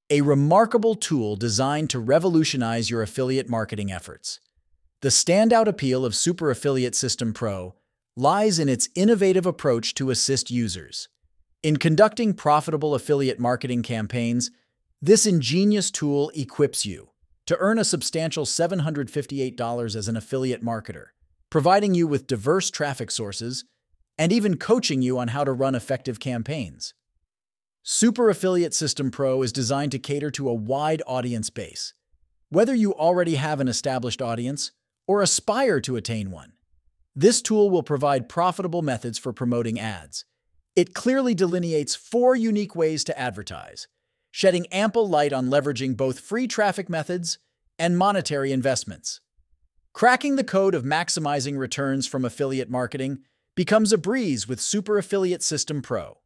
a remarkable tool designed to revolutionize your affiliate marketing efforts. The standout appeal of Super Affiliate System Pro lies in its innovative approach to assist users. In conducting profitable affiliate marketing campaigns, this ingenious tool equips you to earn a substantial $758 as an affiliate marketer, providing you with diverse traffic sources and even coaching you on how to run effective campaigns. Super Affiliate System Pro is designed to cater to a wide audience base. Whether you already have an established audience or aspire to attain one, this tool will provide profitable methods for promoting ads. It clearly delineates 4 unique ways to advertise, shedding ample light on leveraging both free traffic methods and monetary investments. Cracking the code of maximizing returns from affiliate marketing becomes a breeze with Super Affiliate System Pro.